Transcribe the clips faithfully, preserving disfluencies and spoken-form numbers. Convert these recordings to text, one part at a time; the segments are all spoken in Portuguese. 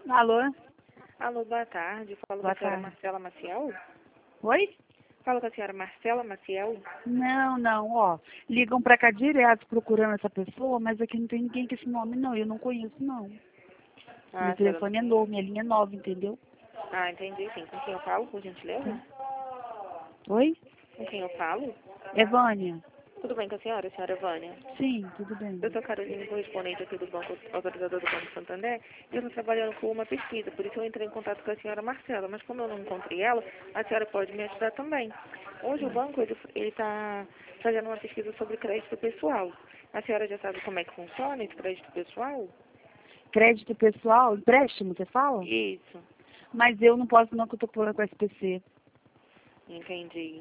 Alô? Alô, boa tarde. Falo com Boa a senhora tarde. Marcela Maciel? Oi? Falo com a senhora Marcela Maciel? Não, não, ó. Ligam pra cá direto procurando essa pessoa, mas aqui não tem ninguém com esse nome, não. Eu não conheço, não. Ah, Meu a senhora... telefone é novo, minha linha é nova, entendeu? Ah, entendi, sim. Com quem eu falo, por gentileza? Oi? Com quem eu falo? É Vânia? Tudo bem com a senhora, senhora Vânia? Sim, tudo bem. Eu sou Carolina, correspondente aqui do Banco Autorizador do Banco Santander, e eu estou trabalhando com uma pesquisa, por isso eu entrei em contato com a senhora Marcela, mas como eu não encontrei ela, a senhora pode me ajudar também. Hoje o banco ele está fazendo uma pesquisa sobre crédito pessoal. A senhora já sabe como é que funciona esse crédito pessoal? Crédito pessoal, empréstimo, você fala? Isso, Mas eu não posso não, que eu tô por com S P C. entendi.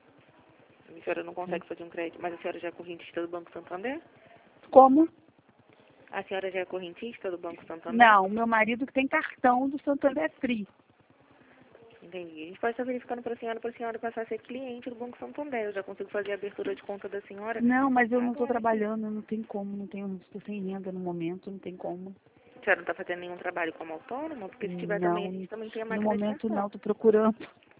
A senhora não consegue fazer um crédito, mas a senhora já é correntista do Banco Santander? Como? A senhora já é correntista do Banco Santander? Não, meu marido que tem cartão do Santander Free. Entendi. A gente pode estar verificando para a senhora, para a senhora passar a ser cliente do Banco Santander. Eu já consigo fazer a abertura de conta da senhora. Não, mas eu não estou Agora sim. trabalhando, não tem como, não tenho, estou sem renda no momento, não tem como. A senhora não está fazendo nenhum trabalho como autônoma? Porque se tiver também, a Não, gente também tem a no máquina de momento não, cartão. estou procurando.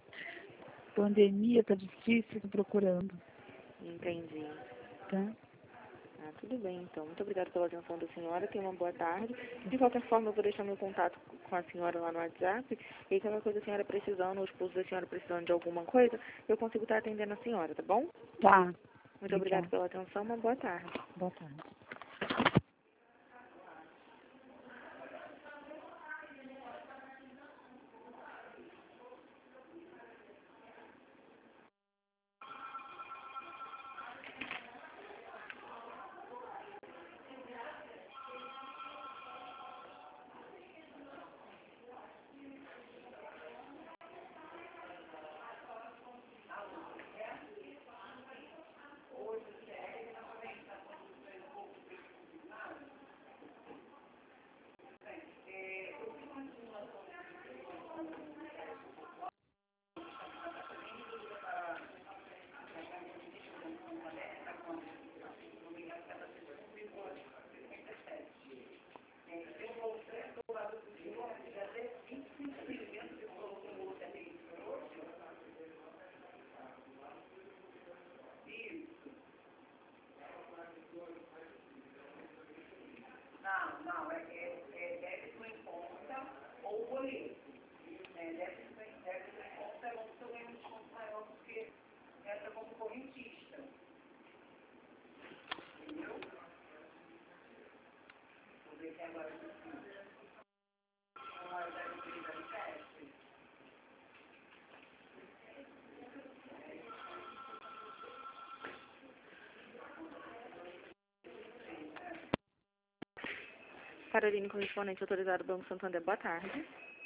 Pandemia, tá difícil, estou procurando. Entendi. Tá? Ah, tudo bem, então. Muito obrigada pela atenção da senhora. Tenha uma boa tarde. De qualquer forma, eu vou deixar meu contato com a senhora lá no WhatsApp. E aí, qualquer coisa a senhora precisando, ou o esposo da senhora precisando de alguma coisa, eu consigo estar atendendo a senhora, tá bom? Tá. Muito obrigada pela atenção. Uma boa tarde. Boa tarde. Carolina, correspondente autorizado do Banco Santander. Boa tarde.